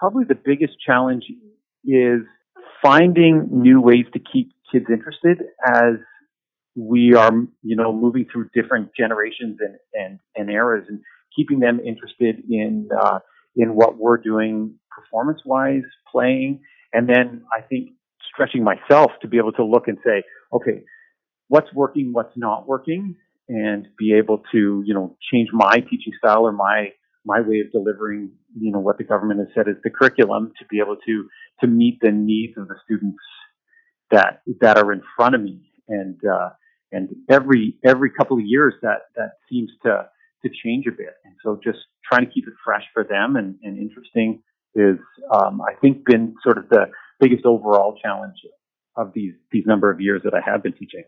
probably the biggest challenge is finding new ways to keep kids interested as we are, moving through different generations and eras, and keeping them interested in what we're doing performance wise, playing, and then I think stretching myself to be able to look and say, okay, what's working, what's not working, and be able to, change my teaching style or my way of delivering, what the government has said is the curriculum, to be able to meet the needs of the students that are in front of me. And every couple of years that seems to change a bit. And so just trying to keep it fresh for them and interesting is, I think, been sort of the biggest overall challenge of these number of years that I have been teaching.